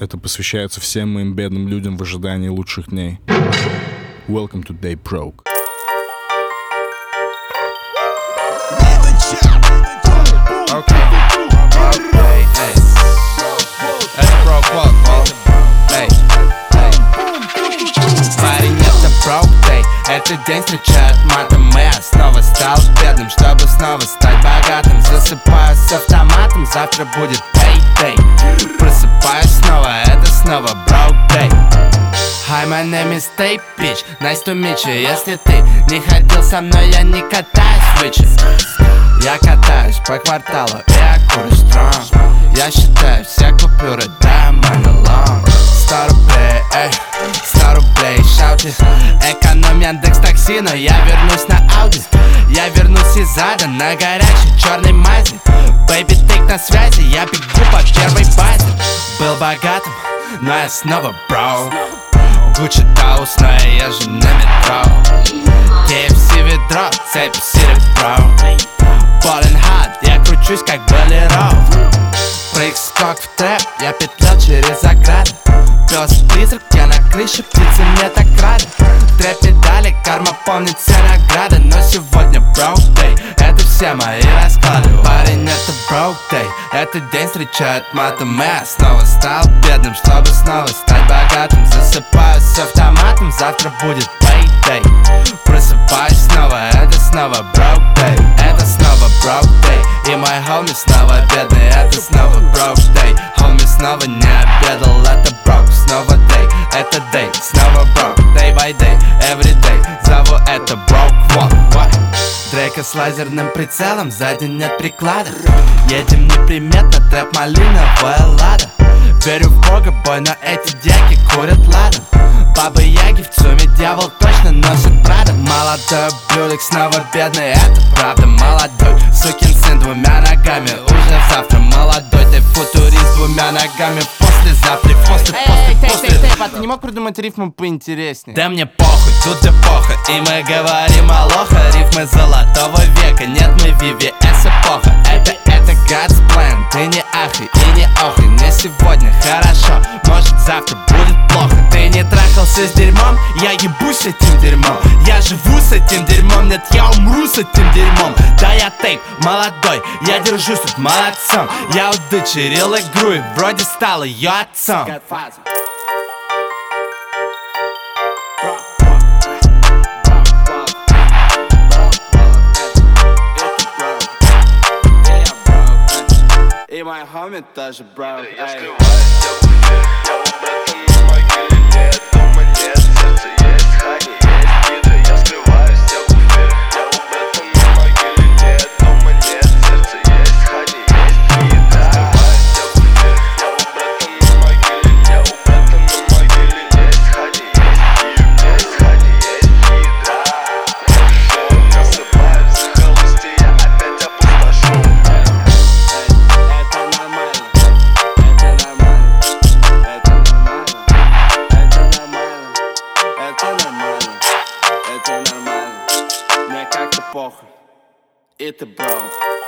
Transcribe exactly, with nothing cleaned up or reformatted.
Это посвящается всем моим бедным людям в ожидании лучших дней. Welcome to Day Broke. Okay. Okay, эй. Это Broke Walk, мол. Эй, эй. Парень, это Broke Day. Этот день встречают матом, и я снова стал бедным, чтобы снова стать богатым. Засыпаю с автоматом, завтра будет payday. Просыпаюсь снова, это снова Broke Day. Hi, my name is Tay, bitch. Nice to meet you. Если ты не ходил со мной, я не катаюсь в вычет. Я катаюсь по кварталу, и я курю strong. Я считаю все купюры diamond alone. Сто рублей, эй, сто рублей, шаути. Эконом Яндекс такси, но я вернусь на Ауди. Я вернусь из ада на горячей черной мази. Baby, тейк на связи, я бегу по первой базе. Был богатым, но я снова бро. Гуччи Таус, но я езжу на метро. кей эф си ведро, цепи серебро. Ballin' hard, я кручусь как болеро. Прыг-скок в трэп, я петлял через ограды. Пёс-призрак, я на крыше, птицы мне так рады. Три педали, карма помнит все награды. Но сегодня Broke Day, это все мои расклады. Парень, это Broke Day, этот день встречают матом, и я снова стал бедным, чтобы снова стать богатым. Засыпаю с автоматом, завтра будет payday. Просыпаюсь снова, это снова Broke Day. Это снова Broke Day, и мой homie снова бедный. Это снова Broke Day, homie снова не обедал. Это Broke, снова Day, это Day, снова Broke. Day by day, every day, зову это Broke Walk. Дрейка с лазерным прицелом, сзади нет приклада. Едем неприметно, трэп малиновая лада. Верю в Бога, бой, но эти дяки курят ладан. Бабы Яги в ЦУМе, дьявол точно носит Прада. Молодой ублюдок снова бедный, это правда. Молодой сукин сын двумя ногами, уже завтра. Молодой ты футурист двумя ногами, послезавтра, после, Эй, после, эй, после. тейп, тейп, тейп, а ты не мог придумать рифму поинтереснее? Да мне похуй, тут эпоха, и мы говорим алоха. Рифмы золотого века, нет, мы ви ви эс эпоха. Это, это God's plan, ты не ахай и не охай. Мне сегодня хорошо, может завтра будет плохо. Ты не трахался с дерьмом, я ебусь с этим дерьмом. Я живу с этим дерьмом, нет, я умру с этим дерьмом. Да, я тейп, молодой, я держусь тут молодцом. Я удочерил игру и вроде стал ее отцом. И мой homie тоже Broke. Это нормально, мне как-то похуй. Это Broke.